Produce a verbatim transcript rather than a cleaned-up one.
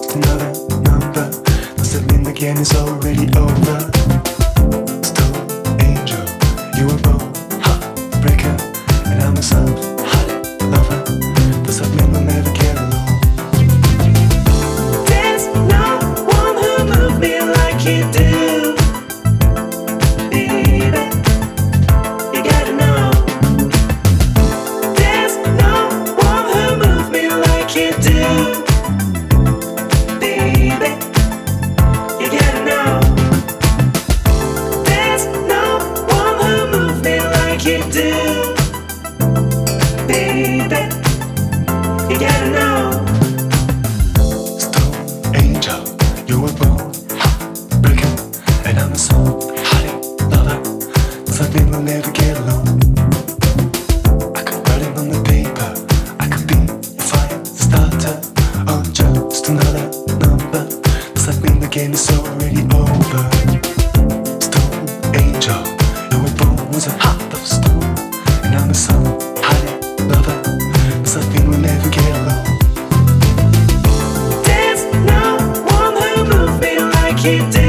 just another number. Does that mean the game is already over? Stone angel, you were born heartbreaker, and I'm a soft hearted lover. Does that mean we'll never get along? There's no one who moved me like you do, baby. You gotta know. There's no one who moved me like you do, baby. You gotta know. There's no one who moved me like you do, baby. You gotta know. Stone angel, you were born heartbreaker, and I'm a soft-hearted lover. Does that mean we'll never get along? I could write it on the paper. I could be a fire starter, or just another number. Does that mean the game is already over? Stone angel, you were born with a heart of stone, and I'm a soft-hearted lover. Does that mean we'll never get along? There's no one who moved me like you did.